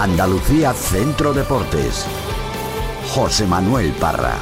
Andalucía Centro Deportes. José Manuel Parra.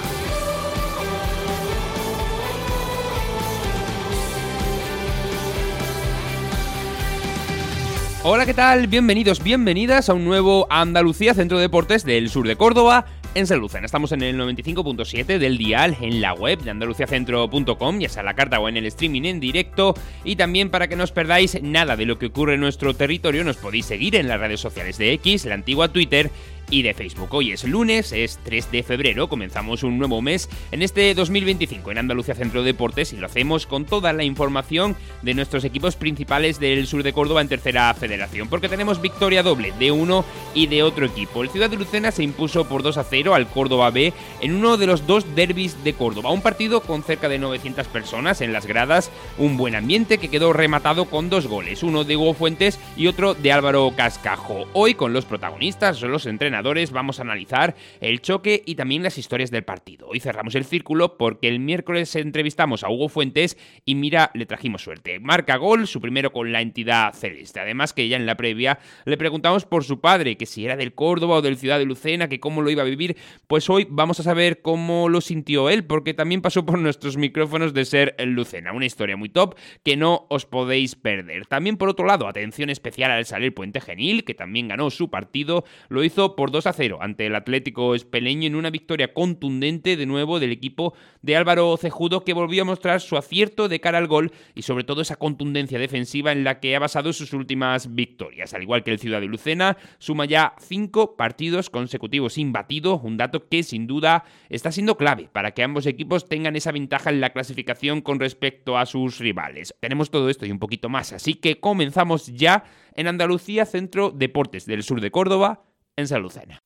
Hola, ¿qué tal? Bienvenidos, bienvenidas a un nuevo Andalucía Centro Deportes del sur de Córdoba, en San Lucena. Estamos en el 95.7 del dial, en la web de andaluciacentro.com, ya sea a la carta o en el streaming en directo, y también para que no os perdáis nada de lo que ocurre en nuestro territorio, nos podéis seguir en las redes sociales de X, la antigua Twitter y de Facebook. Hoy es lunes, es 3 de febrero, comenzamos un nuevo mes en este 2025 en Andalucía Centro Deportes y lo hacemos con toda la información de nuestros equipos principales del sur de Córdoba en tercera federación, porque tenemos victoria doble de uno y de otro equipo. El Ciudad de Lucena se impuso por 2-0 al Córdoba B en uno de los dos derbis de Córdoba, un partido con cerca de 900 personas en las gradas, un buen ambiente que quedó rematado con dos goles, uno de Hugo Fuentes y otro de Álvaro Cascajo. Hoy con los protagonistas, los entrenadores, vamos a analizar el choque y también las historias del partido. Hoy cerramos el círculo porque el miércoles entrevistamos a Hugo Fuentes y mira, le trajimos suerte. Marca gol, su primero con la entidad celeste. Además que ya en la previa le preguntamos por su padre, que si era del Córdoba o del Ciudad de Lucena, que cómo lo iba a vivir. Pues hoy vamos a saber cómo lo sintió él, porque también pasó por nuestros micrófonos de ser el Lucena. Una historia muy top que no os podéis perder. También por otro lado, atención especial al Saler Puente Genil, que también ganó su partido. Lo hizo por 2-0 ante el Atlético Espeleño en una victoria contundente de nuevo del equipo de Álvaro Cejudo, que volvió a mostrar su acierto de cara al gol y sobre todo esa contundencia defensiva en la que ha basado sus últimas victorias. Al igual que el Ciudad de Lucena, suma ya 5 partidos consecutivos imbatidos, un dato que sin duda está siendo clave para que ambos equipos tengan esa ventaja en la clasificación con respecto a sus rivales. Tenemos todo esto y un poquito más, así que comenzamos ya en Andalucía Centro Deportes del sur de Córdoba, en San Lucena.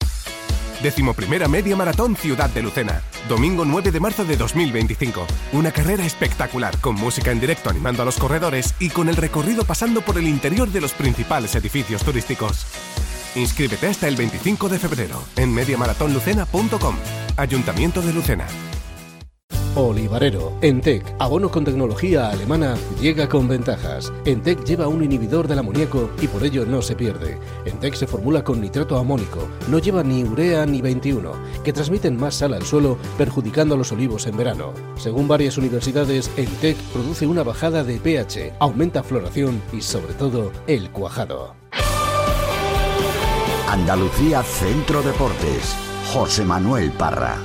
11ª Media Maratón Ciudad de Lucena, domingo 9 de marzo de 2025. Una carrera espectacular, con música en directo animando a los corredores y con el recorrido pasando por el interior de los principales edificios turísticos. Inscríbete hasta el 25 de febrero en mediamaratonlucena.com. Ayuntamiento de Lucena. Olivarero. Entec, abono con tecnología alemana, llega con ventajas. Entec lleva un inhibidor del amoníaco y por ello no se pierde. Entec se formula con nitrato amónico, no lleva ni urea ni 21, que transmiten más sal al suelo, perjudicando a los olivos en verano. Según varias universidades, Entec produce una bajada de pH, aumenta floración y sobre todo el cuajado. Andalucía Centro Deportes. José Manuel Parra.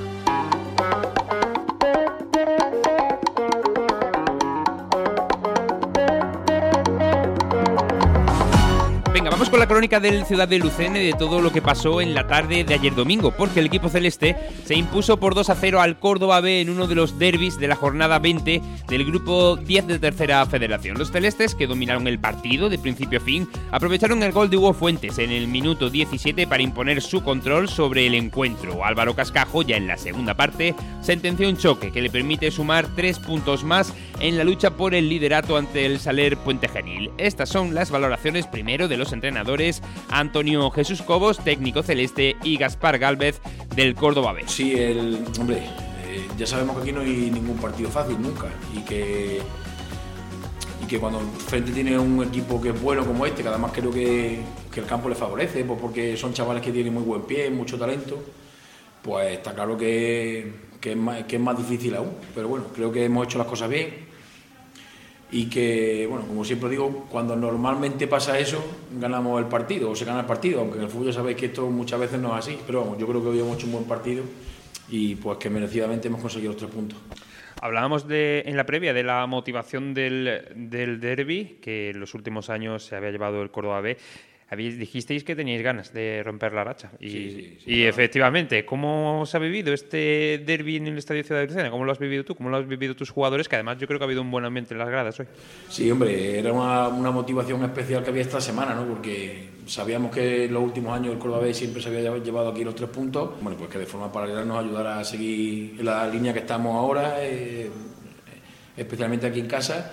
Vamos con la crónica del Ciudad de Lucena y de todo lo que pasó en la tarde de ayer domingo, porque el equipo celeste se impuso por 2-0 al Córdoba B en uno de los derbis de la jornada 20 del grupo 10 de tercera federación. Los celestes, que dominaron el partido de principio a fin, aprovecharon el gol de Hugo Fuentes en el minuto 17 para imponer su control sobre el encuentro. Álvaro Cascajo, ya en la segunda parte, sentenció un choque que le permite sumar 3 puntos más en la lucha por el liderato ante el Saler Puente Genil. Estas son las valoraciones primero de los entrenadores Antonio Jesús Cobos, técnico celeste, y Gaspar Gálvez, del Córdoba B. Sí, ya sabemos que aquí no hay ningún partido fácil nunca y que cuando frente tiene un equipo que es bueno como este, que además creo que el campo le favorece, pues porque son chavales que tienen muy buen pie, mucho talento, pues está claro que es más difícil aún, pero bueno, creo que hemos hecho las cosas bien. Y que, bueno, como siempre digo, cuando normalmente pasa eso, ganamos el partido, o se gana el partido, aunque en el fútbol ya sabéis que esto muchas veces no es así, pero vamos, yo creo que hoy hemos hecho un buen partido y pues que merecidamente hemos conseguido los 3 puntos. Hablábamos en la previa de la motivación del derbi, que en los últimos años se había llevado el Córdoba B. Dijisteis que teníais ganas de romper la racha. Sí, claro. Efectivamente, ¿cómo se ha vivido este derbi en el Estadio Ciudad de Lucena? ¿Cómo lo has vivido tú? ¿Cómo lo has vivido tus jugadores? Que además yo creo que ha habido un buen ambiente en las gradas hoy. Sí, hombre, era una motivación especial que había esta semana, ¿no? Porque sabíamos que en los últimos años el Córdoba B siempre se había llevado aquí los 3 puntos. Bueno, pues que de forma paralela nos ayudara a seguir en la línea que estamos ahora, especialmente aquí en casa.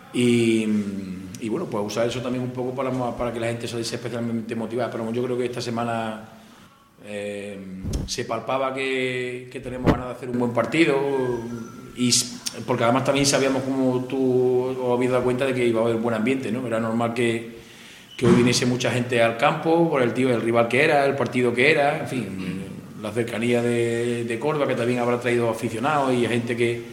Y bueno, pues usar eso también un poco para que la gente saliese especialmente motivada. Pero yo creo que esta semana se palpaba que tenemos ganas de hacer un buen partido, y porque además también sabíamos, como tú os habéis dado cuenta, de que iba a haber buen ambiente, ¿no? Era normal que hoy viniese mucha gente al campo por el rival que era, el partido que era, en fin, la cercanía de Córdoba, que también habrá traído aficionados y gente que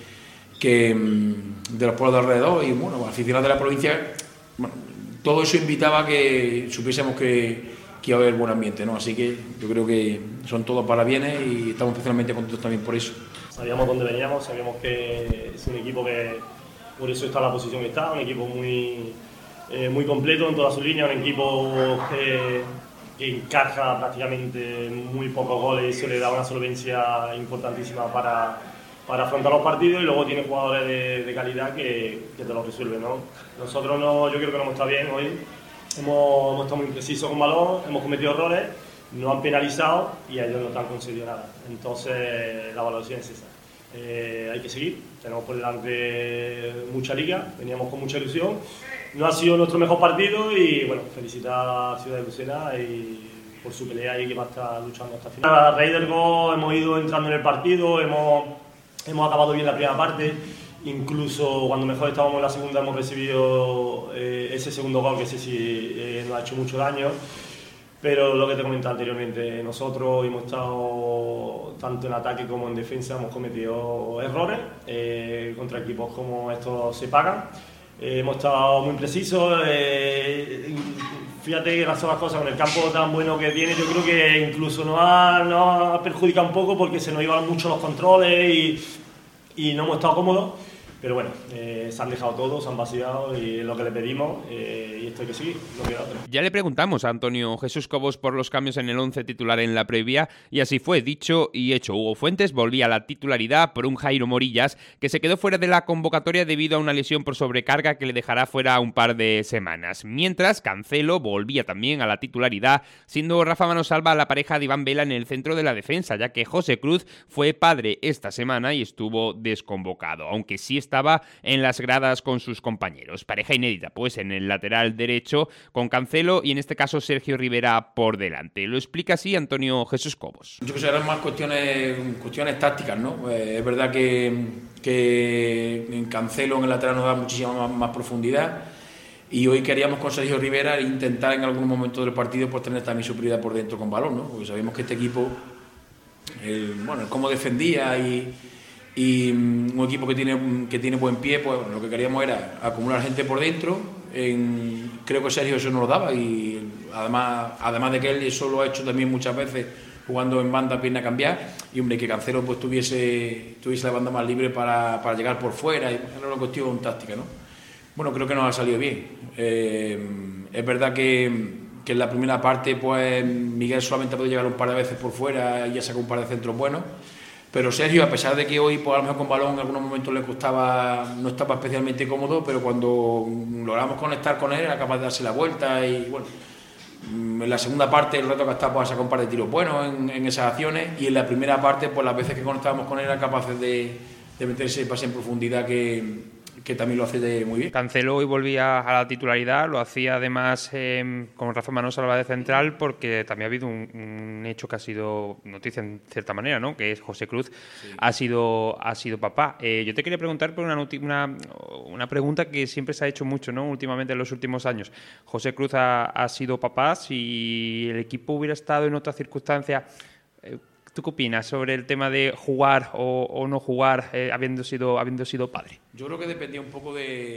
de los pueblos de alrededor, y bueno, aficionados de la provincia. Bueno, todo eso invitaba a que supiésemos que iba a haber buen ambiente, ¿no? Así que yo creo que son todos parabienes y estamos especialmente contentos también por eso. Sabíamos dónde veníamos, sabíamos que es un equipo que por eso está en la posición que está, un equipo muy completo en toda su línea, un equipo que encaja prácticamente muy pocos goles y eso le da una solvencia importantísima para afrontar los partidos, y luego tiene jugadores de calidad que te lo resuelven, ¿no? Nosotros yo creo que nos hemos estado bien hoy, hemos estado muy precisos con balón, hemos cometido errores, nos han penalizado y a ellos no te han concedido nada. Entonces la valoración es esa. Hay que seguir, tenemos por delante mucha liga, veníamos con mucha ilusión, no ha sido nuestro mejor partido y bueno, felicitar a Ciudad de Lucena y por su pelea y que va a estar luchando hasta el final. A raíz del gol hemos ido entrando en el partido, hemos acabado bien la primera parte, incluso cuando mejor estábamos en la segunda hemos recibido ese segundo gol que sé si nos ha hecho mucho daño. Pero lo que te comentaba anteriormente, nosotros hemos estado tanto en ataque como en defensa, hemos cometido errores, contra equipos como estos se pagan, hemos estado muy precisos, fíjate que las otras cosas con el campo tan bueno que tiene, yo creo que incluso nos ha perjudicado un poco porque se nos iban mucho los controles y no hemos estado cómodos. Pero bueno, se han dejado todos, se han vaciado y es lo que le pedimos y esto hay que seguir, no queda otra. Ya le preguntamos a Antonio Jesús Cobos por los cambios en el 11 titular en la previa y así fue, dicho y hecho. Hugo Fuentes volvía a la titularidad por un Jairo Morillas que se quedó fuera de la convocatoria debido a una lesión por sobrecarga que le dejará fuera un par de semanas. Mientras, Cancelo volvía también a la titularidad, siendo Rafa Manosalva la pareja de Iván Vela en el centro de la defensa, ya que José Cruz fue padre esta semana y estuvo desconvocado, aunque sí estaba en las gradas con sus compañeros. Pareja inédita, pues, en el lateral derecho con Cancelo y en este caso Sergio Rivera por delante. Lo explica así Antonio Jesús Cobos. Yo creo que eran más cuestiones tácticas, ¿no? Es verdad que en Cancelo en el lateral nos da muchísima más profundidad y hoy queríamos con Sergio Rivera intentar en algún momento del partido pues tener también superioridad por dentro con balón, ¿no? Porque sabemos que este equipo, el cómo defendía y un equipo que tiene buen pie, pues bueno, lo que queríamos era acumular gente por dentro. Creo que Sergio eso nos lo daba y además de que él eso lo ha hecho también muchas veces jugando en banda pierna cambiar y hombre que Cancelo pues tuviese la banda más libre para llegar por fuera, y era una cuestión táctica, ¿no? Bueno, creo que nos ha salido bien. Es verdad que en la primera parte pues Miguel solamente puede llegar un par de veces por fuera y ya sacó un par de centros buenos. Pero Sergio, a pesar de que hoy pues, a lo mejor con balón en algunos momentos le costaba, no estaba especialmente cómodo, pero cuando logramos conectar con él era capaz de darse la vuelta y bueno, en la segunda parte el reto que está pues, a sacar un par de tiros buenos en esas acciones y en la primera parte pues las veces que conectábamos con él era capaces de meterse pase en profundidad que también lo hace muy bien. Cancelo hoy volvía a la titularidad, lo hacía además con Rafa Manosalva de central porque también ha habido un hecho que ha sido noticia en cierta manera, ¿no? Que es José Cruz, sí. ha sido papá. Yo te quería preguntar por una pregunta que siempre se ha hecho mucho, ¿no? Últimamente en los últimos años. José Cruz ha sido papá, si el equipo hubiera estado en otra circunstancia, ¿tú qué opinas sobre el tema de jugar o no jugar habiendo sido padre? Yo creo que dependía un poco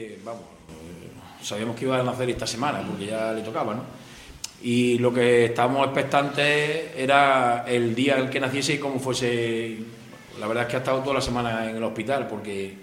sabíamos que iba a nacer esta semana porque ya le tocaba, ¿no? Y lo que estábamos expectantes era el día en el que naciese y cómo fuese. La verdad es que ha estado toda la semana en el hospital porque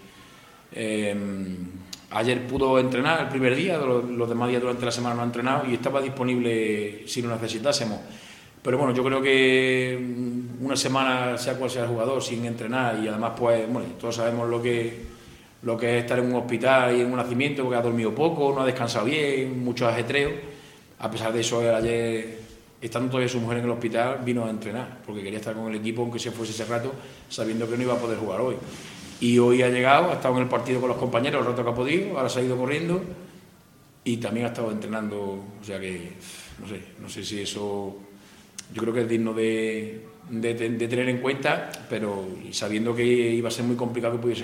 ayer pudo entrenar el primer día, los demás días durante la semana no ha entrenado y estaba disponible si lo necesitásemos. Pero bueno, yo creo que una semana, sea cual sea el jugador, sin entrenar y además pues, bueno, todos sabemos lo que es estar en un hospital y en un nacimiento porque ha dormido poco, no ha descansado bien, mucho ajetreo. A pesar de eso, ayer, estando todavía su mujer en el hospital, vino a entrenar porque quería estar con el equipo aunque se fuese ese rato, sabiendo que no iba a poder jugar hoy. Y hoy ha llegado, ha estado en el partido con los compañeros el rato que ha podido, ahora se ha ido corriendo y también ha estado entrenando, o sea que no sé si eso. Yo creo que es digno de tener en cuenta, pero sabiendo que iba a ser muy complicado que pudiese jugar.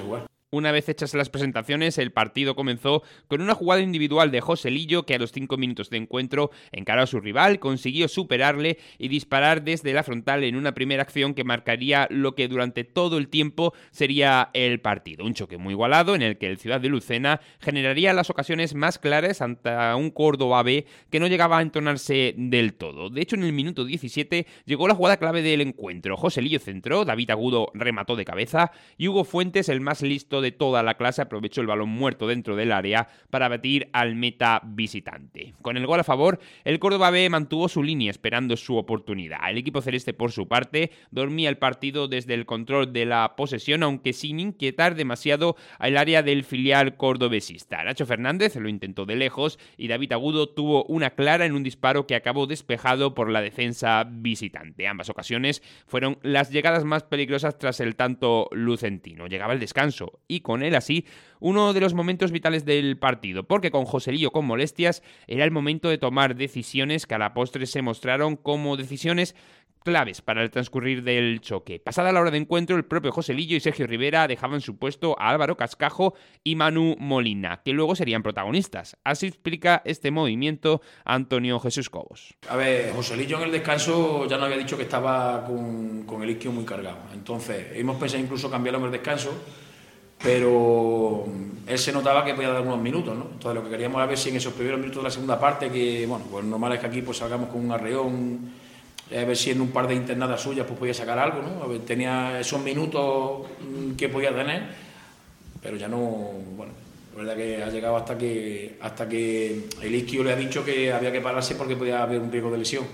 Una vez hechas las presentaciones, el partido comenzó con una jugada individual de Joselillo que a los 5 minutos de encuentro encaró a su rival, consiguió superarle y disparar desde la frontal en una primera acción que marcaría lo que durante todo el tiempo sería el partido. Un choque muy igualado en el que el Ciudad de Lucena generaría las ocasiones más claras ante un Córdoba B que no llegaba a entonarse del todo. De hecho, en el minuto 17 llegó la jugada clave del encuentro. Joselillo centró, David Agudo remató de cabeza y Hugo Fuentes, el más listo de toda la clase, aprovechó el balón muerto dentro del área para batir al meta visitante. Con el gol a favor, el Córdoba B mantuvo su línea esperando su oportunidad. El equipo celeste, por su parte, dormía el partido desde el control de la posesión, aunque sin inquietar demasiado al área del filial cordobesista. Nacho Fernández lo intentó de lejos y David Agudo tuvo una clara en un disparo que acabó despejado por la defensa visitante. Ambas ocasiones fueron las llegadas más peligrosas tras el tanto lucentino. Llegaba el descanso y con él así uno de los momentos vitales del partido, porque con Joselillo con molestias era el momento de tomar decisiones que a la postre se mostraron como decisiones claves para el transcurrir del choque. Pasada la hora de encuentro, el propio Joselillo y Sergio Rivera dejaban su puesto a Álvaro Cascajo y Manu Molina, que luego serían protagonistas. Así explica este movimiento Antonio Jesús Cobos. A ver, Joselillo en el descanso ya nos había dicho que estaba con el isquio muy cargado. Entonces, hemos pensado incluso cambiarlo en el descanso, pero él se notaba que podía dar unos minutos, ¿no? Entonces, lo que queríamos era ver si en esos primeros minutos de la segunda parte, que, bueno, pues normal es que aquí pues salgamos con un arreón, a ver si en un par de internadas suyas pues podía sacar algo, ¿no? A ver, tenía esos minutos que podía tener, pero ya no, bueno, la verdad que ha llegado hasta que el isquio le ha dicho que había que pararse porque podía haber un riesgo de lesión.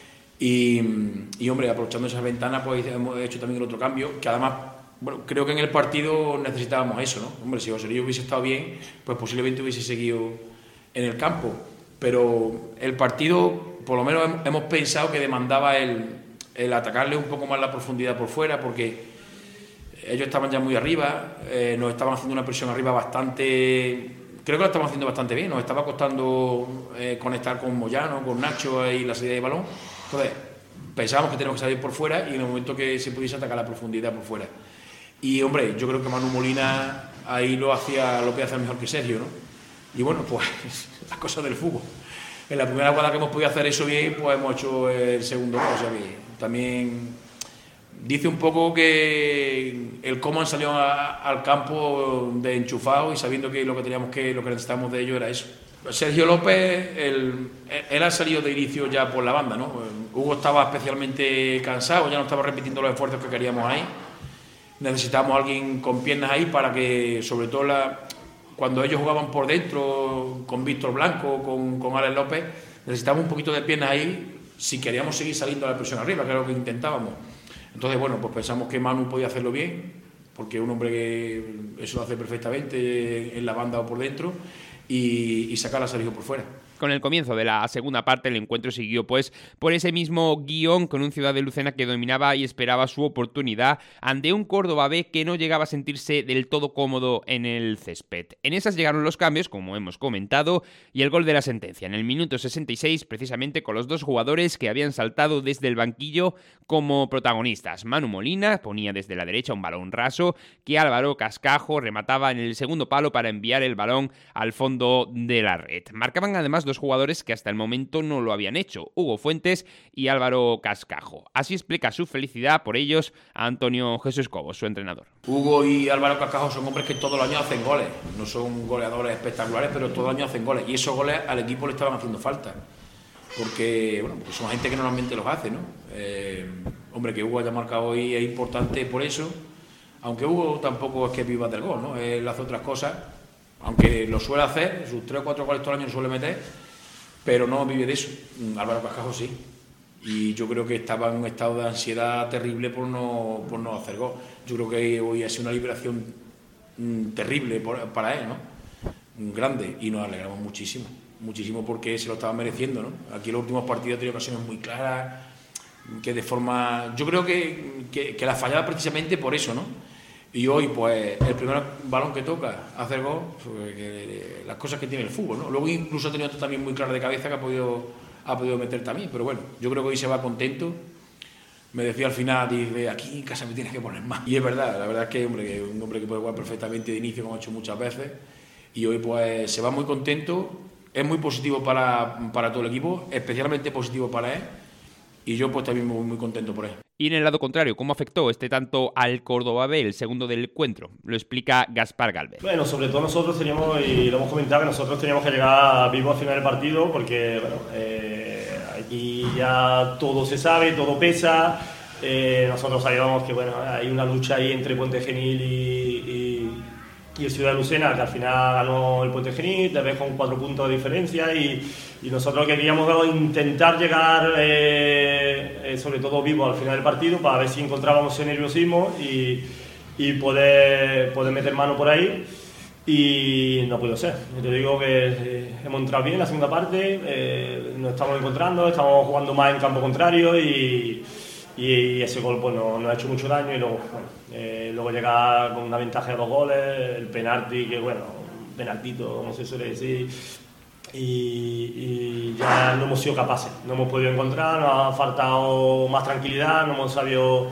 Y hombre, aprovechando esas ventanas, pues hemos hecho también el otro cambio, que además, bueno, creo que en el partido necesitábamos eso, ¿no? Hombre, si Joselillo hubiese estado bien, pues posiblemente hubiese seguido en el campo, pero el partido, por lo menos hemos pensado que demandaba el atacarle un poco más la profundidad por fuera, porque ellos estaban ya muy arriba, nos estaban haciendo una presión arriba bastante, creo que lo estaban haciendo bastante bien, nos estaba costando conectar con Moyano, con Nacho y la salida de balón. Entonces pensábamos que teníamos que salir por fuera y en el momento que se pudiese atacar la profundidad por fuera. Y hombre, yo creo que Manu Molina ahí lo podía hacer mejor que Sergio, ¿no? Y bueno, pues las cosas del fútbol. En la primera jugada que hemos podido hacer eso bien, pues hemos hecho el segundo gol. O sea que también dice un poco que el cómo han salido al campo de enchufado y sabiendo que lo que necesitábamos de ellos era eso. Sergio López, él ha salido de inicio ya por la banda, ¿no? Hugo estaba especialmente cansado, ya no estaba repitiendo los esfuerzos que queríamos ahí. Necesitábamos a alguien con piernas ahí para que, sobre todo cuando ellos jugaban por dentro, con Víctor Blanco, con Alex López, necesitábamos un poquito de piernas ahí si queríamos seguir saliendo a la presión arriba, que era lo que intentábamos. Entonces, bueno, pues pensamos que Manu podía hacerlo bien, porque es un hombre que eso lo hace perfectamente en la banda o por dentro, y sacar a Sergio por fuera. Con el comienzo de la segunda parte, el encuentro siguió pues por ese mismo guión, con un Ciudad de Lucena que dominaba y esperaba su oportunidad ante un Córdoba B que no llegaba a sentirse del todo cómodo en el césped. En esas llegaron los cambios, como hemos comentado, y el gol de la sentencia en el minuto 66, precisamente con los dos jugadores que habían saltado desde el banquillo como protagonistas. Manu Molina ponía desde la derecha un balón raso que Álvaro Cascajo remataba en el segundo palo para enviar el balón al fondo de la red. Marcaban además dos jugadores que hasta el momento no lo habían hecho, Hugo Fuentes y Álvaro Cascajo. Así explica su felicidad por ellos a Antonio Jesús Cobos, su entrenador. Hugo y Álvaro Cascajo son hombres que todos los años hacen goles, no son goleadores espectaculares, pero todos los años hacen goles, y esos goles al equipo le estaban haciendo falta, porque son gente que normalmente los hace, ¿no? Hombre, que Hugo haya marcado hoy es importante por eso, aunque Hugo tampoco es que viva del gol, ¿no? Él hace otras cosas, aunque lo suele hacer, sus 3 o 4 goles todo el año lo suele meter, pero no vive de eso. Álvaro Cascajo sí, y yo creo que estaba en un estado de ansiedad terrible por no hacer gol. Yo creo que hoy ha sido una liberación terrible para él, ¿no? Grande, y nos alegramos muchísimo, porque se lo estaba mereciendo, ¿no? Aquí en los últimos partidos ha tenido ocasiones muy claras, que de forma... Yo creo que la fallaba precisamente por eso, ¿no? Y hoy, pues, el primer balón que toca, hacer gol, pues, las cosas que tiene el fútbol, ¿no? Luego incluso ha tenido otro también muy claro de cabeza que ha podido meter también, pero bueno, yo creo que hoy se va contento me decía al final, dice, aquí en casa me tienes que poner más. Y es verdad, la verdad es que, hombre, un hombre que puede jugar perfectamente de inicio, como ha hecho muchas veces, y hoy pues se va muy contento, es muy positivo para todo el equipo, especialmente positivo para él, y yo pues también muy contento por él. Y en el lado contrario, ¿cómo afectó este tanto al Córdoba B, el segundo del encuentro? Lo explica Gaspar Gálvez. Bueno, sobre todo nosotros teníamos, y lo hemos comentado, que nosotros teníamos que llegar vivos al final del partido, porque bueno, aquí ya todo se sabe, todo pesa. Nosotros sabíamos que bueno, hay una lucha ahí entre Puente Genil y el Ciudad de Lucena, que al final ganó el Puente Genil, te ves con 4 puntos de diferencia, y nosotros queríamos intentar llegar sobre todo vivos al final del partido para ver si encontrábamos ese nerviosismo y poder meter mano por ahí, y no pudo ser. Yo te digo que hemos entrado bien en la segunda parte, nos estamos encontrando, estamos jugando más en campo contrario y ese gol pues, nos ha hecho mucho daño, y luego, bueno, luego llega con una ventaja de 2 goles, el penalti, que bueno, un penaltito, como se suele decir, y ya no hemos sido capaces, no hemos podido encontrar, nos ha faltado más tranquilidad, no hemos sabido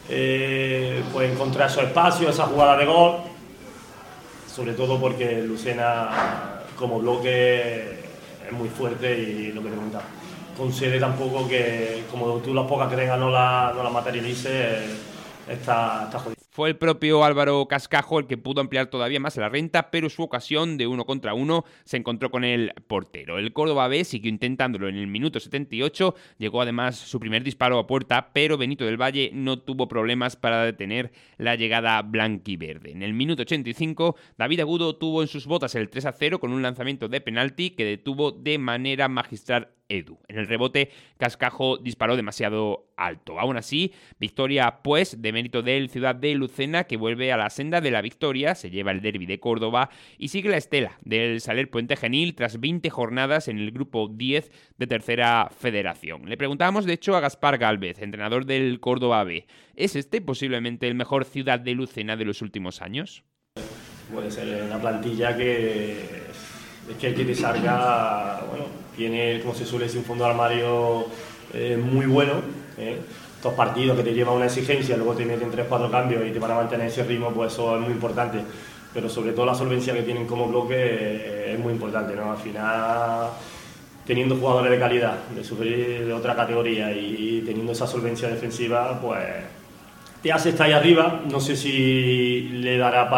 pues encontrar esos espacios, esa jugada de gol, sobre todo porque Lucena como bloque es muy fuerte, y lo que te comentaba, con Sede tampoco, que como tú las pocas que tengas no la materialices, está jodido. Fue el propio Álvaro Cascajo el que pudo ampliar todavía más la renta, pero su ocasión de 1 contra 1 se encontró con el portero. El Córdoba B siguió intentándolo en el minuto 78, llegó además su primer disparo a puerta, pero Benito del Valle no tuvo problemas para detener la llegada blanquiverde. En el minuto 85, David Agudo tuvo en sus botas el 3-0 con un lanzamiento de penalti que detuvo de manera magistral Edu. En el rebote, Cascajo disparó demasiado alto. Aún así, victoria pues de mérito del Ciudad de Lucena, que vuelve a la senda de la victoria, se lleva el derbi de Córdoba y sigue la estela del Saler Puente Genil tras 20 jornadas en el grupo 10 de Tercera Federación. Le preguntábamos de hecho a Gaspar Gálvez, entrenador del Córdoba B, ¿es este posiblemente el mejor Ciudad de Lucena de los últimos años? Puede ser una plantilla que te salga, bueno, tiene, como se suele decir, un fondo de armario muy bueno. Estos partidos que te llevan una exigencia, luego te meten 3-4 cambios y te van a mantener ese ritmo, pues eso es muy importante. Pero sobre todo la solvencia que tienen como bloque es muy importante, ¿no? Al final, teniendo jugadores de calidad, de otra categoría, y teniendo esa solvencia defensiva, pues te hace estar ahí arriba. No sé si le dará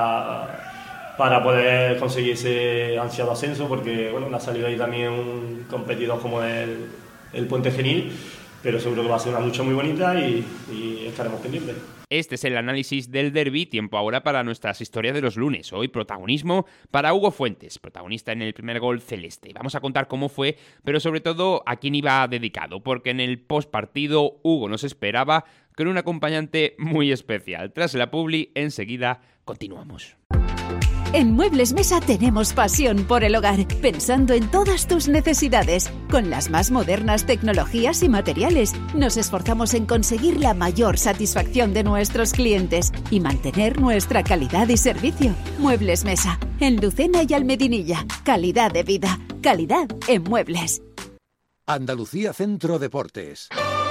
para poder conseguir ese ansiado ascenso, porque bueno, le ha salido ahí también un competidor como el Puente Genil, pero seguro que va a ser una lucha muy bonita y estaremos pendientes. Este es el análisis del derbi, tiempo ahora para nuestras historias de los lunes. Hoy protagonismo para Hugo Fuentes, protagonista en el primer gol celeste. Vamos a contar cómo fue, pero sobre todo a quién iba dedicado, porque en el postpartido Hugo nos esperaba con un acompañante muy especial. Tras la publi, enseguida continuamos. En Muebles Mesa tenemos pasión por el hogar, pensando en todas tus necesidades. Con las más modernas tecnologías y materiales, nos esforzamos en conseguir la mayor satisfacción de nuestros clientes y mantener nuestra calidad y servicio. Muebles Mesa, en Lucena y Almedinilla. Calidad de vida, calidad en muebles. Andalucía Centro Deportes.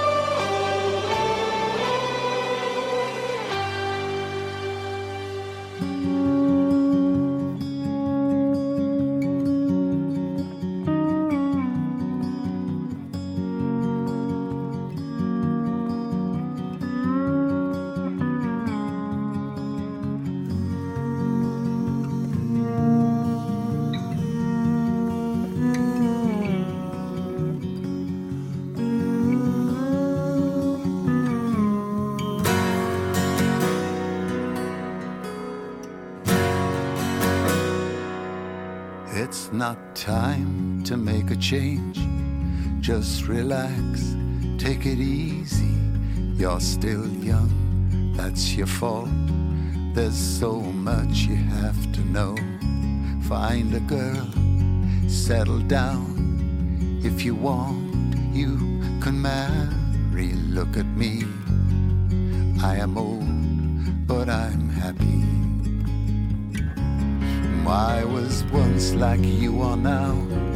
It's not time to make a change. Just relax, take it easy. You're still young, that's your fault. There's so much you have to know. Find a girl, settle down. If you want, you can marry. Look at me, I am old, but I'm happy. I was once like you are now,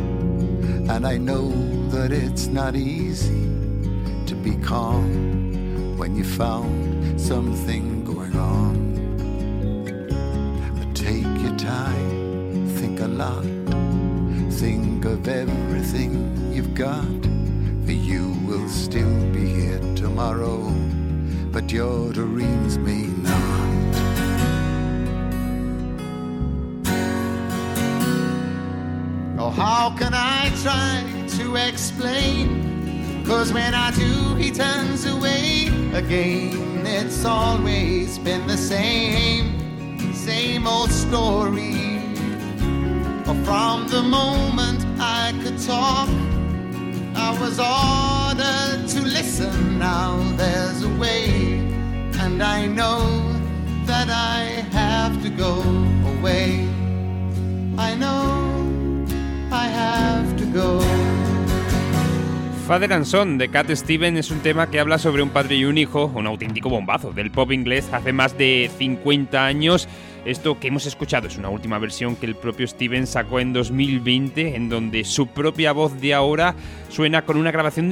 and I know that it's not easy to be calm when you found something going on. But take your time, think a lot, think of everything you've got, for you will still be here tomorrow, but your dreams may not. Oh, how can I try to explain? 'Cause when I do, he turns away again. It's always been the same old story. Oh, from the moment I could talk, I was ordered to listen. Now there's a way, and I know that I have to go away. I know I have to go. Father and Son de Cat Stevens es un tema que habla sobre un padre y un hijo, un auténtico bombazo del pop inglés hace más de 50 años. Esto que hemos escuchado es una última versión que el propio Stevens sacó en 2020, en donde su propia voz de ahora suena con una grabación de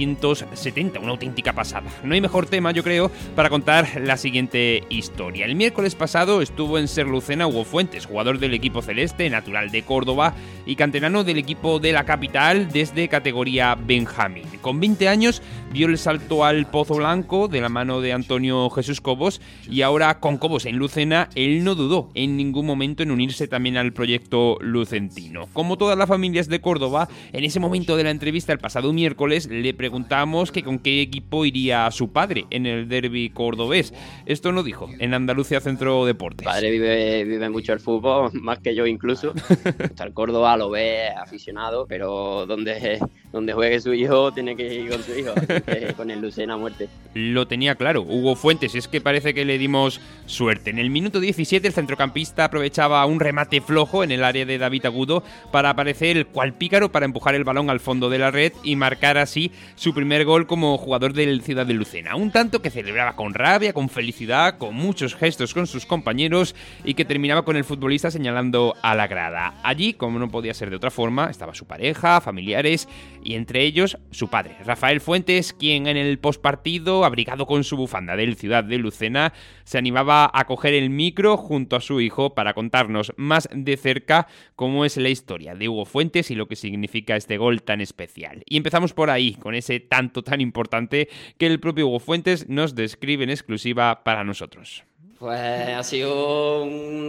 1970, una auténtica pasada. No hay mejor tema, yo creo, para contar la siguiente historia. El miércoles pasado estuvo en Ser Lucena Hugo Fuentes, jugador del equipo celeste, natural de Córdoba y canterano del equipo de la capital desde categoría Benjamín. Con 20 años dio el salto al Pozo Blanco de la mano de Antonio Jesús Cobos, y ahora con Cobos en Lucena, él no dudó en ningún momento en unirse también al proyecto lucentino. Como todas las familias de Córdoba, en ese momento de la entrevista el pasado miércoles le preguntamos que con qué equipo iría su padre en el derbi cordobés. Esto no dijo en Andalucía Centro Deportes. Mi padre vive mucho el fútbol, más que yo incluso. El Córdoba lo ve aficionado, pero donde juegue su hijo tiene que ir con su hijo, así que con el Lucena a muerte. Lo tenía claro Hugo Fuentes, y es que parece que le dimos suerte. En el minuto 17 el centrocampista aprovechaba un remate flojo en el área de David Agudo para aparecer cual pícaro para empujar el balón al fondo de la red y marcar así su primer gol como jugador del Ciudad de Lucena. Un tanto que celebraba con rabia, con felicidad, con muchos gestos con sus compañeros, y que terminaba con el futbolista señalando a la grada. Allí, como no podía ser de otra forma, estaba su pareja, familiares y entre ellos su padre, Rafael Fuentes, quien en el postpartido, abrigado con su bufanda del Ciudad de Lucena, se animaba a coger el micro junto a su hijo para contarnos más de cerca cómo es la historia de Hugo Fuentes y lo que significa este gol tan especial. Y empezamos por ahí, con ese tanto tan importante que el propio Hugo Fuentes nos describe en exclusiva para nosotros. Pues ha sido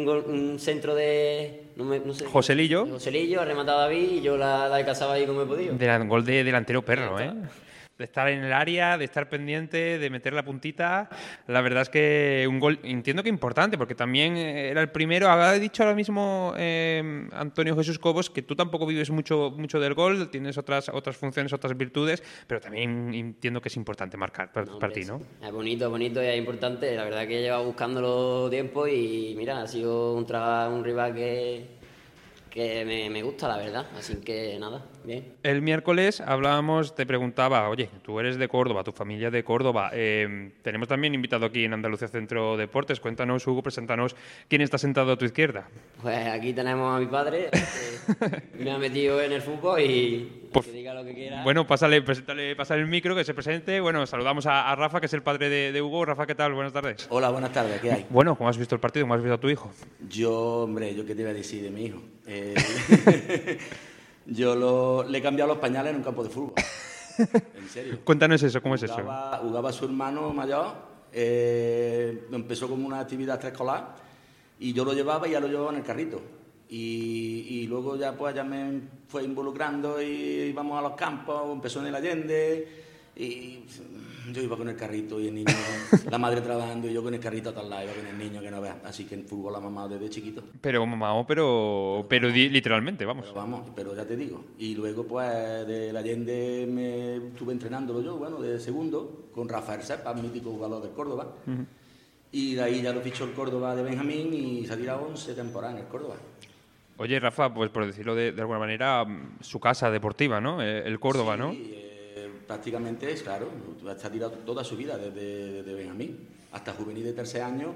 un centro de... No sé, Joselillo. Joselillo, ha rematado a David y yo la he casado ahí como he podido. Gol de delantero perro, ¿eh? De estar en el área, de estar pendiente, de meter la puntita. La verdad es que un gol, entiendo que importante, porque también era el primero. Ha dicho ahora mismo Antonio Jesús Cobos que tú tampoco vives mucho del gol, tienes otras funciones, otras virtudes, pero también entiendo que es importante marcar para ti, ¿no? Es bonito y es importante. La verdad que he llevado buscándolo tiempo y mira, ha sido un rival que me gusta, la verdad, así que nada, bien. El miércoles hablábamos, te preguntaba, oye, tú eres de Córdoba, tu familia es de Córdoba, tenemos también invitado aquí en Andalucía Centro Deportes. Cuéntanos, Hugo, preséntanos quién está sentado a tu izquierda. Pues aquí tenemos a mi padre, que me ha metido en el fútbol y que diga lo que quiera. Bueno, pásale el micro, que se presente. Bueno, saludamos a Rafa, que es el padre de Hugo. Rafa, ¿qué tal? Buenas tardes. Hola, buenas tardes, ¿qué hay? Bueno, ¿cómo has visto el partido? ¿Cómo has visto a tu hijo? Yo qué te iba a decir de mi hijo. Yo le he cambiado los pañales en un campo de fútbol. En serio. Cuéntanos eso, ¿cómo es eso? Jugaba su hermano mayor, empezó como una actividad extraescolar y yo lo llevaba y ya lo llevaba en el carrito. Y luego ya me fue involucrando y íbamos a los campos, empezó en el Allende y yo iba con el carrito y el niño, la madre trabajando y yo con el carrito a tal lado, iba con el niño que no veas. Así que el fútbol la mamá desde chiquito. Pero literalmente, vamos. Pero ya te digo. Y luego pues del Allende me estuve entrenándolo yo, de segundo, con Rafael Sepa, mítico jugador del Córdoba. Uh-huh. Y de ahí ya lo fichó el Córdoba de Benjamín y se ha tirado 11 temporadas en el Córdoba. Oye, Rafa, pues por decirlo de alguna manera, su casa deportiva, ¿no? El Córdoba, sí, ¿no? Prácticamente es, claro, se ha tirado toda su vida desde Benjamín hasta juvenil de tercer año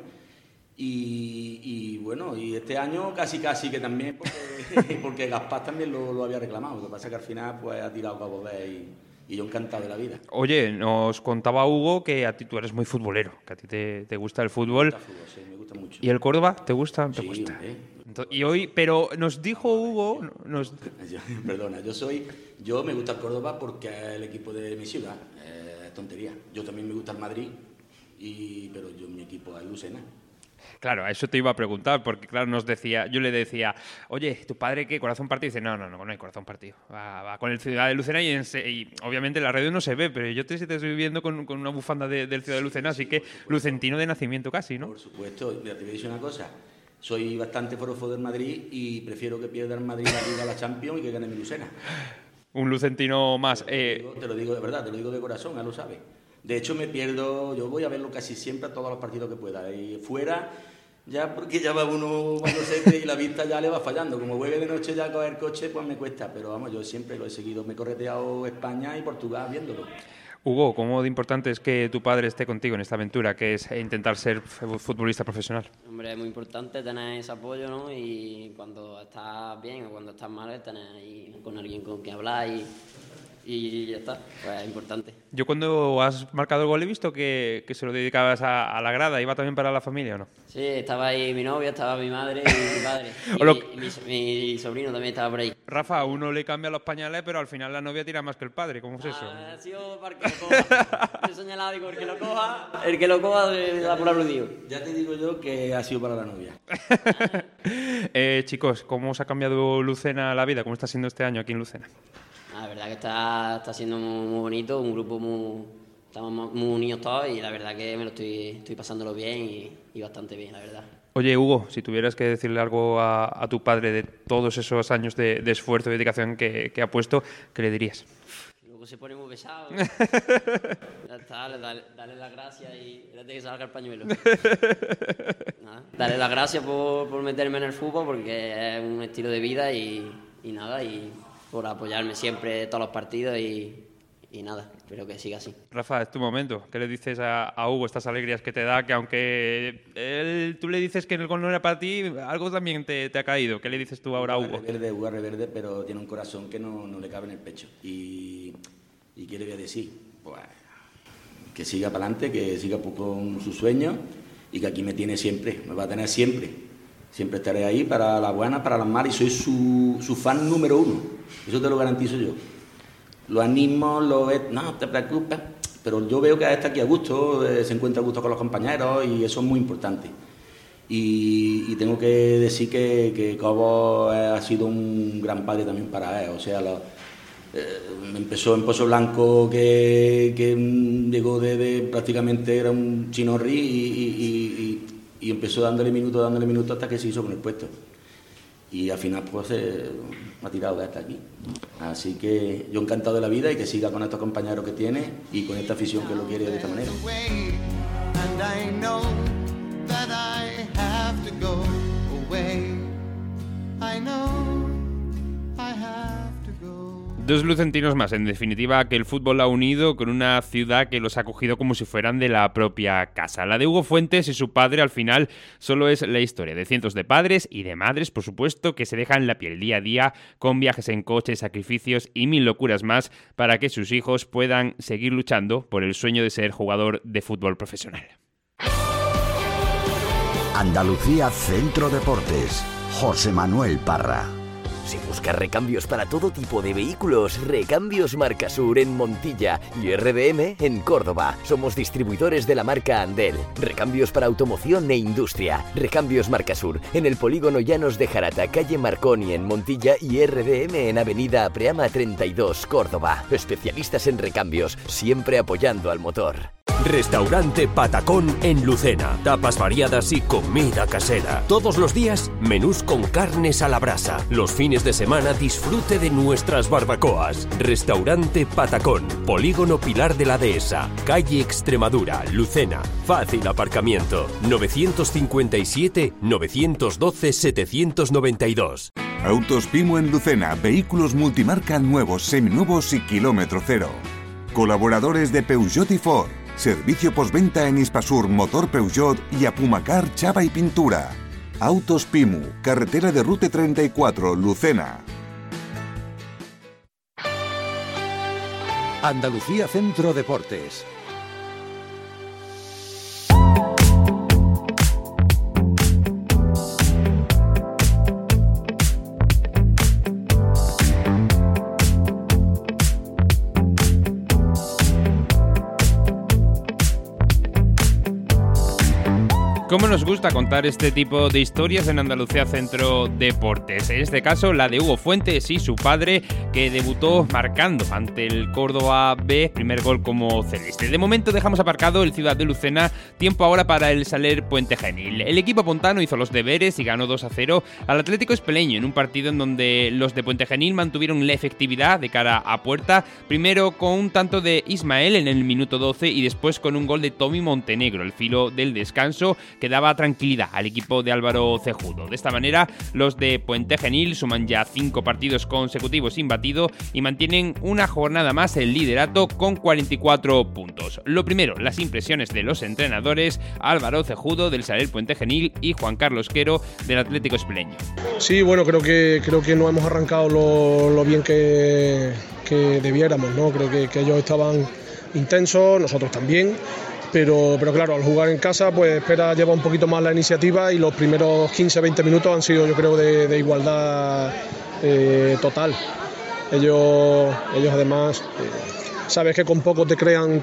y este año casi que también porque Gaspar también lo había reclamado. Lo que pasa es que al final pues ha tirado Cabo Verde Y yo encantado de la vida. Oye, nos contaba Hugo que a ti tú eres muy futbolero, que a ti te gusta el fútbol. Me gusta el fútbol, sí, me gusta mucho. ¿Y el Córdoba te gusta? ¿Te Sí, gusta? hombre. Y hoy, pero nos dijo Hugo... Perdona, yo me gusta el Córdoba porque es el equipo de mi ciudad, es tontería. Yo también me gusta el Madrid, pero mi equipo es Lucena. Claro, a eso te iba a preguntar, porque claro, yo le decía, oye, ¿tu padre qué? ¿Corazón partido? Y dice, no hay corazón partido. Va con el Ciudad de Lucena y obviamente en la radio no se ve, pero yo te estoy viendo con una bufanda del Ciudad de Lucena, así que lucentino de nacimiento casi, ¿no? Por supuesto, mira, te voy a decir una cosa. Soy bastante forofo del Madrid y prefiero que pierda el Madrid la Liga, la Champions y que gane mi Lucena. Un lucentino más. Te lo digo de verdad, te lo digo de corazón, ya lo sabes. De hecho, yo voy a verlo casi siempre a todos los partidos que pueda. Y fuera, ya porque ya va uno cuando se y la vista ya le va fallando. Como juegue de noche ya a coger coche, pues me cuesta. Pero vamos, yo siempre lo he seguido. Me he correteado España y Portugal viéndolo. Hugo, ¿cómo de importante es que tu padre esté contigo en esta aventura, que es intentar ser futbolista profesional? Hombre, es muy importante tener ese apoyo, ¿no? Y cuando estás bien o cuando estás mal, tener ahí con alguien con quien hablar y ya está, pues es importante. Yo cuando has marcado el gol he visto que se lo dedicabas a la grada. ¿Iba también para la familia o no? Sí, estaba ahí mi novia, estaba mi madre y mi padre. Mi sobrino también estaba por ahí. Rafa, a uno le cambia los pañales, pero al final la novia tira más que el padre. ¿Cómo es eso? Ha sido para que lo coja. Yo he señalado, digo, el que lo coja da por aludido. Ya te digo yo que ha sido para la novia. Chicos, ¿cómo os ha cambiado Lucena la vida? ¿Cómo está siendo este año aquí en Lucena? La verdad que está siendo muy bonito, un grupo estamos muy unidos todos y la verdad que me lo estoy pasándolo bien y bastante bien, la verdad. Oye, Hugo, si tuvieras que decirle algo a tu padre de todos esos años de esfuerzo y dedicación que ha puesto, ¿qué le dirías? Luego se pone muy pesado. Ya está, dale las gracias y espérate que salga el pañuelo. Nada, dale las gracias por meterme en el fútbol porque es un estilo de vida y por apoyarme siempre en todos los partidos y nada, espero que siga así. Rafa, es tu momento. ¿Qué le dices a Hugo estas alegrías que te da? Que aunque tú le dices que el gol no era para ti, algo también te ha caído. ¿Qué le dices tú ahora a Hugo? Hugo Reverde, pero tiene un corazón que no le cabe en el pecho. ¿Y qué le voy a decir? Pues que siga para adelante, que siga con sus sueños y que aquí me tiene siempre, me va a tener siempre. Siempre estaré ahí para las buenas, para las malas y soy su fan número 1. Eso te lo garantizo yo. Lo animo, no te preocupes, pero yo veo que está aquí a gusto, se encuentra a gusto con los compañeros y eso es muy importante. Y tengo que decir que Cobo ha sido un gran padre también para él. O sea, empezó en Pozo Blanco, que llegó de prácticamente era un chinorri y empezó dándole minutos hasta que se hizo con el puesto. Y al final pues me ha tirado de hasta aquí. Así que yo encantado de la vida y que siga con estos compañeros que tiene y con esta afición que lo quiere de esta manera. Dos lucentinos más, en definitiva, que el fútbol ha unido con una ciudad que los ha acogido como si fueran de la propia casa. La de Hugo Fuentes y su padre, al final, solo es la historia de cientos de padres y de madres, por supuesto, que se dejan la piel día a día con viajes en coche, sacrificios y mil locuras más para que sus hijos puedan seguir luchando por el sueño de ser jugador de fútbol profesional. Andalucía Centro Deportes. José Manuel Parra. Si buscas recambios para todo tipo de vehículos, Recambios Marcasur en Montilla y RDM en Córdoba. Somos distribuidores de la marca Andel. Recambios para automoción e industria. Recambios Marcasur en el polígono Llanos de Jarata, calle Marconi en Montilla y RDM en avenida Apreama 32, Córdoba. Especialistas en recambios, siempre apoyando al motor. Restaurante Patacón en Lucena. Tapas variadas y comida casera. Todos los días, menús con carnes a la brasa. Los fines de semana, disfrute de nuestras barbacoas. Restaurante Patacón. Polígono Pilar de la Dehesa. Calle Extremadura, Lucena. Fácil aparcamiento. 957-912-792. Autos Pimo en Lucena. Vehículos multimarca nuevos, seminuevos y kilómetro cero. Colaboradores de Peugeot y Ford. Servicio postventa en Hispasur, Motor Peugeot y Apumacar, Chava y Pintura. Autos Pimu, carretera de Rute 34, Lucena. Andalucía Centro Deportes. ¿Cómo nos gusta contar este tipo de historias en Andalucía Centro Deportes? En este caso, la de Hugo Fuentes y su padre, que debutó marcando ante el Córdoba B, primer gol como celeste. De momento dejamos aparcado el Ciudad de Lucena, tiempo ahora para el Saler Puente Genil. El equipo pontano hizo los deberes y ganó 2-0 al Atlético Espeleño en un partido en donde los de Puente Genil mantuvieron la efectividad de cara a puerta, primero con un tanto de Ismael en el minuto 12 y después con un gol de Tommy Montenegro al filo del descanso, que daba tranquilidad al equipo de Álvaro Cejudo. De esta manera, los de Puente Genil suman ya 5 partidos consecutivos sin batido y mantienen una jornada más el liderato con 44 puntos. Lo primero, las impresiones de los entrenadores, Álvaro Cejudo del Saler Puente Genil y Juan Carlos Quero del Atlético Espeleño. Sí, bueno, creo que no hemos arrancado lo bien que debiéramos, ¿no? Creo que ellos estaban intensos, nosotros también. Pero claro, al jugar en casa, pues Espera lleva un poquito más la iniciativa y los primeros 15-20 minutos han sido, yo creo, de igualdad total. Ellos además, sabes que con poco te crean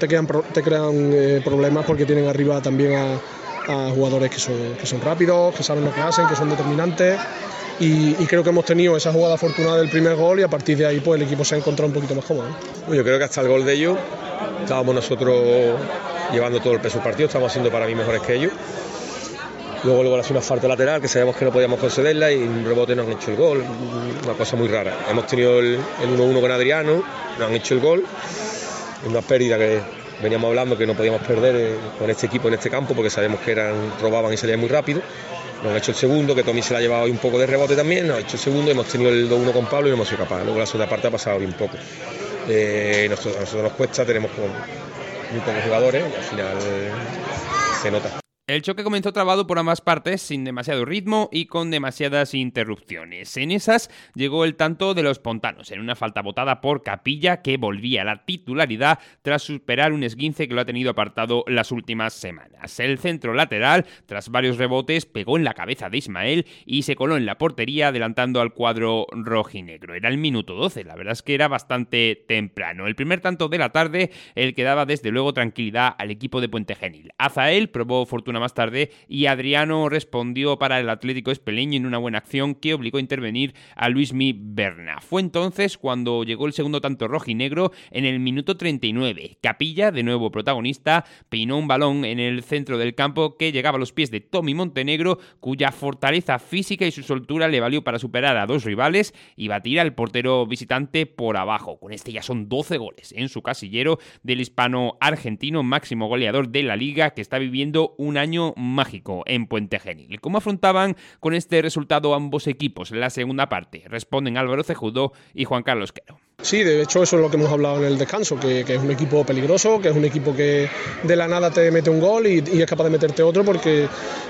problemas porque tienen arriba también a jugadores que son rápidos, que saben lo que hacen, que son determinantes. Y creo que hemos tenido esa jugada afortunada del primer gol y a partir de ahí pues el equipo se ha encontrado un poquito más cómodo, ¿no? Yo creo que hasta el gol de ellos estábamos nosotros llevando todo el peso del partido, estábamos siendo para mí mejores que ellos. Luego le hace una falta lateral que sabíamos que no podíamos concederla y un rebote nos han hecho el gol, una cosa muy rara. Hemos tenido el 1-1 con Adriano, nos han hecho el gol, una pérdida que veníamos hablando que no podíamos perder con este equipo en este campo porque sabemos que robaban y salían muy rápido. Nos han hecho el segundo, que Tommy se la ha llevado un poco de rebote también, nos ha hecho el segundo, hemos tenido el 2-1 con Pablo y no hemos sido capaces. Luego la segunda parte ha pasado bien poco. A nosotros nos cuesta, tenemos muy pocos jugadores y al final se nota. El choque comenzó trabado por ambas partes, sin demasiado ritmo y con demasiadas interrupciones. En esas llegó el tanto de los pontanos, en una falta botada por Capilla, que volvía a la titularidad tras superar un esguince que lo ha tenido apartado las últimas semanas. El centro lateral, tras varios rebotes, pegó en la cabeza de Ismael y se coló en la portería, adelantando al cuadro rojinegro. Era el minuto 12, la verdad es que era bastante temprano. El primer tanto de la tarde, el que daba desde luego tranquilidad al equipo de Puente Genil. Azael probó fortuna más tarde y Adriano respondió para el Atlético Espeleño en una buena acción que obligó a intervenir a Luismi Berna. Fue entonces cuando llegó el segundo tanto rojinegro en el minuto 39. Capilla, de nuevo protagonista, peinó un balón en el centro del campo que llegaba a los pies de Tommy Montenegro, cuya fortaleza física y su soltura le valió para superar a 2 rivales y batir al portero visitante por abajo. Con este ya son 12 goles en su casillero del hispano-argentino, máximo goleador de la liga, que está viviendo un año mágico en Puente Genil. ¿Cómo afrontaban con este resultado ambos equipos en la segunda parte? Responden Álvaro Cejudo y Juan Carlos Quero. Sí, de hecho eso es lo que hemos hablado en el descanso, que es un equipo peligroso, que es un equipo que de la nada te mete un gol y es capaz de meterte otro porque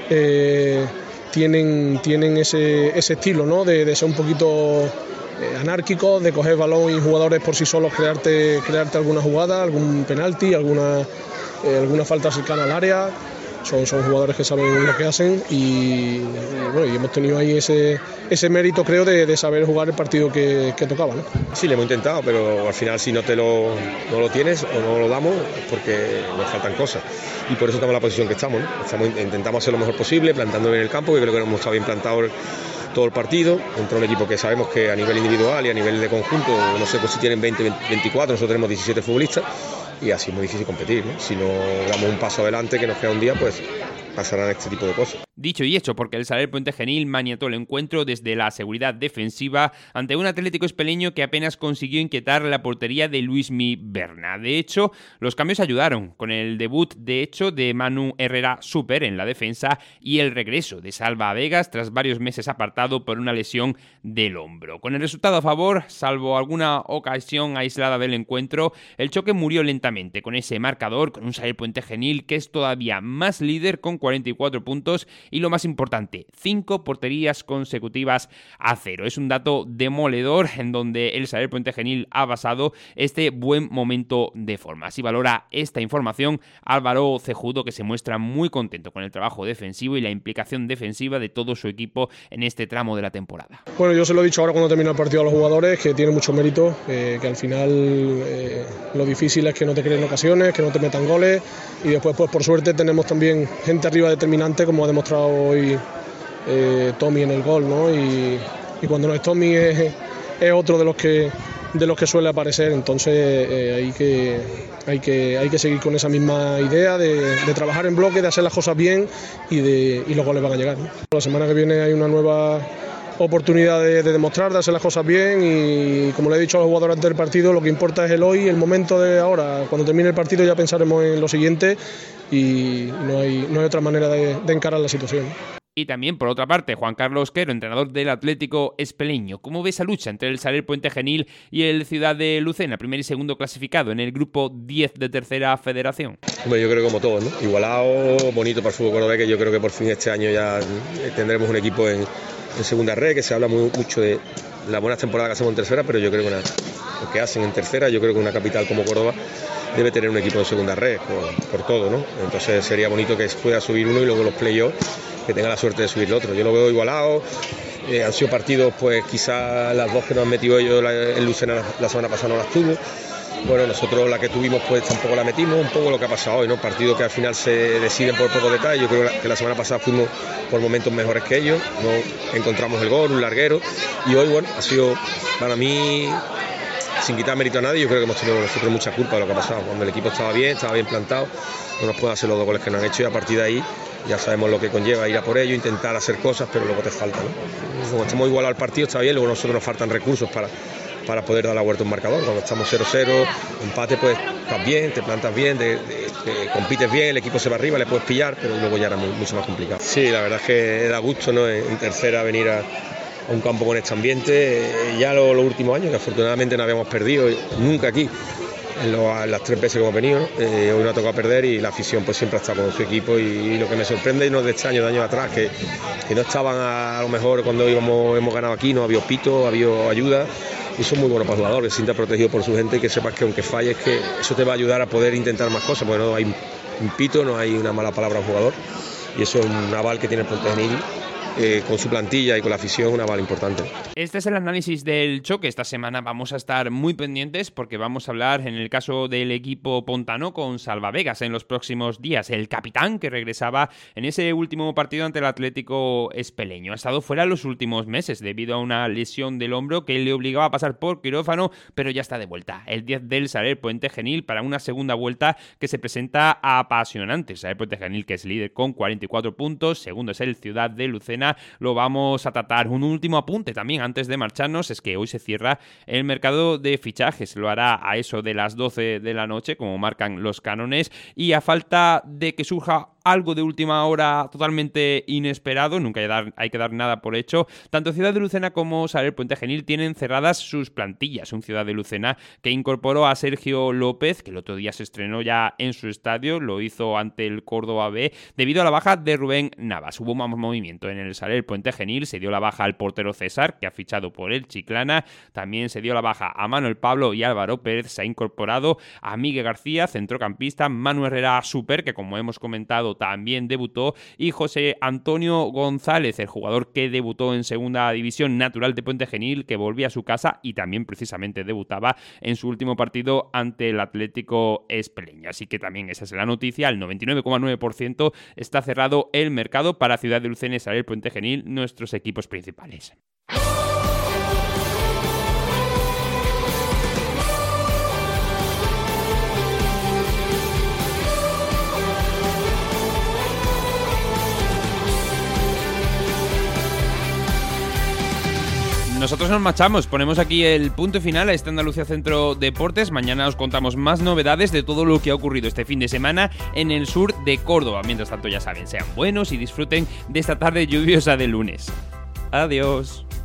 tienen ese estilo, ¿no? de ser un poquito anárquico, de coger balón y jugadores por sí solos crearte alguna jugada, algún penalti, alguna falta cercana al área. Son jugadores que saben lo que hacen y hemos tenido ahí ese mérito, creo, de saber jugar el partido que tocaba, ¿no? Sí, le hemos intentado, pero al final si no lo tienes o no lo damos es porque nos faltan cosas y por eso estamos en la posición que estamos, ¿no? Intentamos hacer lo mejor posible, plantando bien el campo, que creo que hemos estado bien plantados todo el partido, contra un equipo que sabemos que a nivel individual y a nivel de conjunto, no sé pues si tienen 20, 24, nosotros tenemos 17 futbolistas y así es muy difícil competir, ¿no? Si no damos un paso adelante que nos queda un día, pues pasarán este tipo de cosas. Dicho y hecho, porque el Saler Puente Genil maniató el encuentro desde la seguridad defensiva ante un Atlético Espeleño que apenas consiguió inquietar la portería de Luismi Berna. De hecho, los cambios ayudaron, con el debut de Manu Herrera Super en la defensa y el regreso de Salva Vegas tras varios meses apartado por una lesión del hombro. Con el resultado a favor, salvo alguna ocasión aislada del encuentro, el choque murió lentamente con ese marcador, con un Saler Puente Genil que es todavía más líder con 44 puntos y lo más importante, 5 porterías consecutivas a 0. Es un dato demoledor en donde el Saler Puente Genil ha basado este buen momento de forma. Así valora esta información Álvaro Cejudo, que se muestra muy contento con el trabajo defensivo y la implicación defensiva de todo su equipo en este tramo de la temporada. Bueno, yo se lo he dicho ahora cuando termina el partido a los jugadores, que tiene mucho mérito, que al final lo difícil es que no te creen ocasiones, que no te metan goles, y después pues por suerte tenemos también gente arriba determinante, como ha demostrado hoy Tommy en el gol, ¿no? Y cuando no es Tommy es otro de los que suele aparecer. Entonces hay que seguir con esa misma idea de trabajar en bloque, de hacer las cosas bien y los goles van a llegar, ¿no? La semana que viene hay una nueva oportunidad de demostrar, de hacer las cosas bien, y como le he dicho a los jugadores antes del partido, lo que importa es el hoy, el momento de ahora. Cuando termine el partido ya pensaremos en lo siguiente, y no hay otra manera de encarar la situación. Y también, por otra parte, Juan Carlos Quero, entrenador del Atlético Espeleño. ¿Cómo ve esa lucha entre el Saler Puente Genil y el Ciudad de Lucena, primer y segundo clasificado en el grupo 10 de Tercera Federación? Bueno, yo creo que como todos, ¿no? Igualado, bonito para el fútbol cordobés, que yo creo que por fin este año ya tendremos un equipo en segunda red, que se habla mucho de las buenas temporadas que hacemos en tercera, pero yo creo que lo que hacen en tercera, yo creo que una capital como Córdoba debe tener un equipo en segunda red, por todo, ¿no? Entonces sería bonito que pueda subir uno y luego los playoffs que tenga la suerte de subir el otro. Yo lo veo igualado. Han sido partidos, pues quizás las dos que nos han metido ellos en Lucena la semana pasada no las tuvo. Bueno, nosotros la que tuvimos pues tampoco la metimos, un poco lo que ha pasado hoy, ¿no? Partidos que al final se deciden por pocos detalles. Yo creo que la semana pasada fuimos por momentos mejores que ellos, no encontramos el gol, un larguero, y hoy, bueno, ha sido para mí, sin quitar mérito a nadie, yo creo que hemos tenido nosotros mucha culpa de lo que ha pasado. Cuando el equipo estaba bien plantado, no nos pueden hacer los 2 goles que nos han hecho, y a partir de ahí ya sabemos lo que conlleva ir a por ello, intentar hacer cosas, pero luego te falta, ¿no? Como estamos igualados al partido está bien, luego a nosotros nos faltan recursos para poder dar la vuelta a un marcador. Cuando estamos 0-0, empate, pues estás bien, te plantas bien, compites bien, el equipo se va arriba, le puedes pillar, pero luego ya era mucho más complicado. Sí, la verdad es que da gusto, ¿no? En tercera venir a un campo con este ambiente, ya los últimos años, que afortunadamente no habíamos perdido nunca aquí, en las 3 veces que hemos venido, ¿no? Hoy nos ha tocado perder, y la afición pues siempre ha estado con su equipo, y lo que me sorprende no es de este año, de años atrás, que no estaban a lo mejor cuando hemos ganado aquí, no había pito, había ayuda, y eso es muy bueno para el jugador, que se sienta protegido por su gente, y que sepas que aunque falles, que eso te va a ayudar a poder intentar más cosas, porque no hay un pito, no hay una mala palabra al jugador, y eso es un aval que tiene el Puente Genil. Con su plantilla y con la afición, un aval importante. Este es el análisis del choque. Esta semana vamos a estar muy pendientes porque vamos a hablar, en el caso del equipo pontano, con Salvavegas en los próximos días. El capitán que regresaba en ese último partido ante el Atlético Espeleño. Ha estado fuera los últimos meses debido a una lesión del hombro que le obligaba a pasar por quirófano, pero ya está de vuelta. El 10 del Saler Puente Genil para una segunda vuelta que se presenta apasionante. El Saler Puente Genil, que es líder con 44 puntos. Segundo es el Ciudad de Lucena. Lo vamos a tratar. Un último apunte también antes de marcharnos, es que hoy se cierra el mercado de fichajes. Lo hará a eso de las 12 de la noche, como marcan los cánones, y a falta de que surja algo de última hora totalmente inesperado, nunca hay que dar nada por hecho, tanto Ciudad de Lucena como Saler Puente Genil tienen cerradas sus plantillas. Un Ciudad de Lucena que incorporó a Sergio López, que el otro día se estrenó ya en su estadio, lo hizo ante el Córdoba B, debido a la baja de Rubén Navas. Hubo más movimiento en el Saler Puente Genil, se dio la baja al portero César, que ha fichado por el Chiclana, también se dio la baja a Manuel Pablo y Álvaro Pérez, se ha incorporado a Miguel García, centrocampista, Manu Herrera Super, que como hemos comentado también debutó, y José Antonio González, el jugador que debutó en segunda división, natural de Puente Genil, que volvía a su casa y también precisamente debutaba en su último partido ante el Atlético Espeleño. Así que también esa es la noticia, el 99,9% está cerrado el mercado para Ciudad de Lucena y Saler Puente Genil, nuestros equipos principales. Nosotros nos marchamos, ponemos aquí el punto final a este Andalucía Centro Deportes. Mañana os contamos más novedades de todo lo que ha ocurrido este fin de semana en el sur de Córdoba. Mientras tanto, ya saben, sean buenos y disfruten de esta tarde lluviosa de lunes. Adiós.